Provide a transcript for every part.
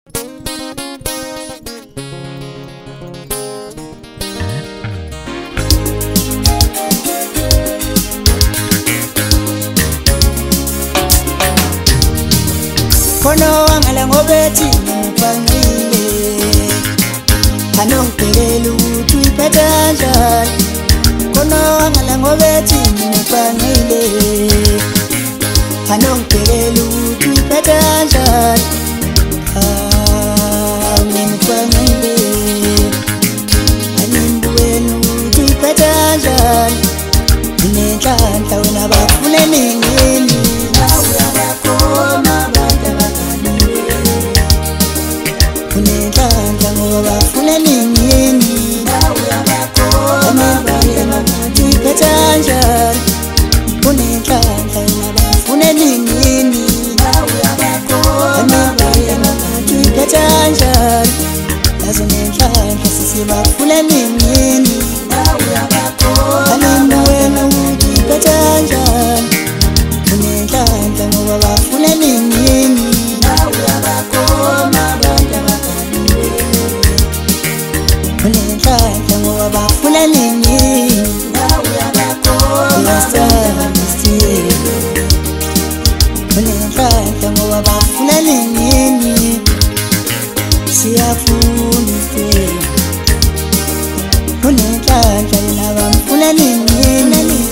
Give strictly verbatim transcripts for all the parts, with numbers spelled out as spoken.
Kono wangala ngobeti mfangile Anongkelelu tuipetanja Kono wangala ngobeti mfangile Anongkelelu tuipetanja Ami mfangile Animbuenu tuipetanja Inentlanta wena bafune ningini Nawe abakoma bafuna ningini nawe abakoma tuipetanja unenhlanhla bafuna ningini nawe abakoma tuipetanja lazo nenhlanhla sisi bafuna ningini nawe abakoma wena tuipetanja unenhlanhla ngoba bafuna ningini nawe abakoma Unenhlanhla ngoba bafuna ningini nawe abakoma Unenhlanhla ngoba bafuna ningini siyafuna ke Unenhlanhla yena bafuna ningini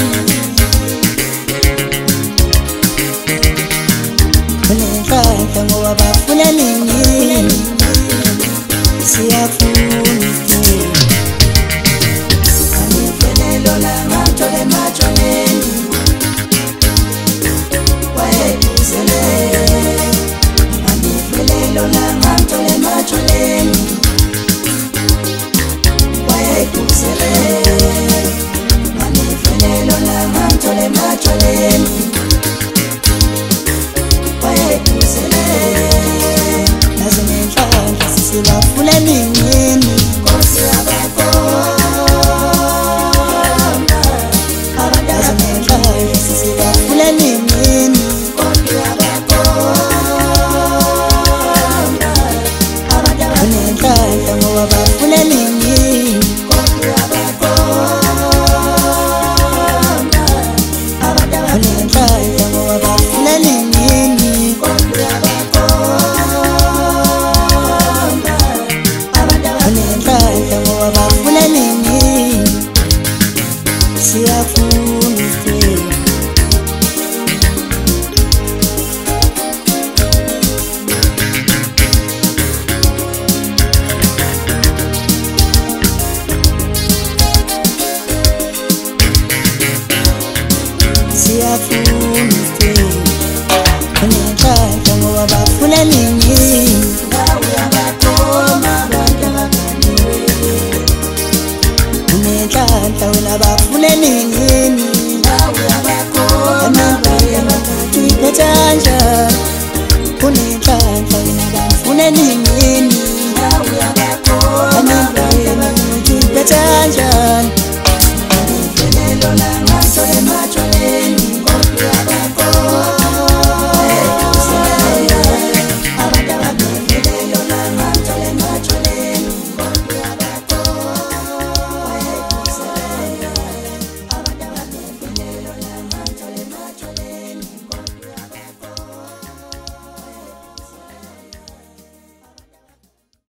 Unenhlanhla ngoba bafuna ningini siyafuna bafuna ningini Kosi abakoma Abadaza nenhlanhla sisi bafuna ningini Kosi abakoma Abadaza nenhlanhla ngoba bafuna ningini Kosi abakoma Abadaza nenhlanhla ngoba bafuna ningini Kosi abakoma bafuna ningini siyafuna ke siyafuna ke unenhlanhla ngoba bafuna ningini nawe abakoma Unenhlanhla wena bafuna ningini nawe abakoma tuipetanja Unenhlanhla wena bafuna ningini